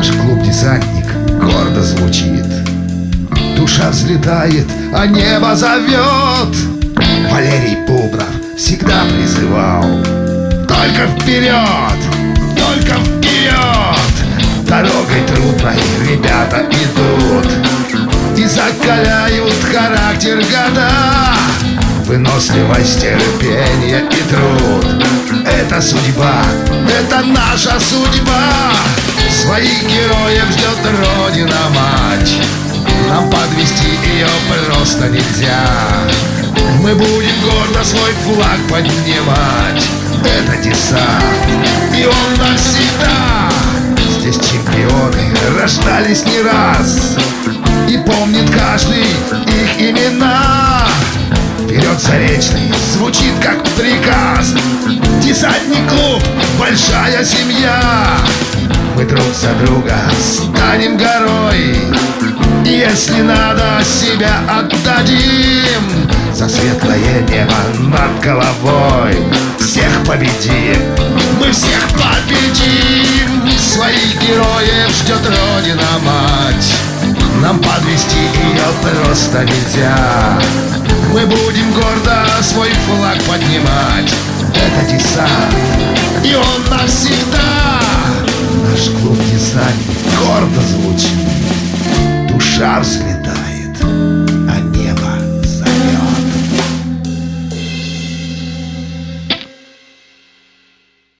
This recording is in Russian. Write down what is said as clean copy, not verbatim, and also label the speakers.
Speaker 1: Наш клуб «Десантник» гордо звучит. Душа взлетает, а небо зовет. Валерий Бубнов всегда призывал: только вперед, только вперед. Дорогой трудной ребята идут и закаляют характер года. Выносливость, терпение и труд — это судьба, это наша судьба. Своих героев ждет Родина-мать, нам подвести ее просто нельзя. Мы будем гордо свой флаг поднимать. Это десант, и он навсегда. Здесь чемпионы рождались не раз, и помнит каждый их имена. Вперед, Заречный, звучит как приказ. Десантник клуб, большая семья. Мы друг за друга станем горой, и если надо, себя отдадим за светлое небо над головой. Всех победим, мы всех победим. Своих героев ждет Родина-мать, нам подвести ее просто нельзя. Мы будем гордо свой флаг поднимать. Это десант, и он навсегда. Наш клуб «Десантник» гордо звучит. Душа взлетает,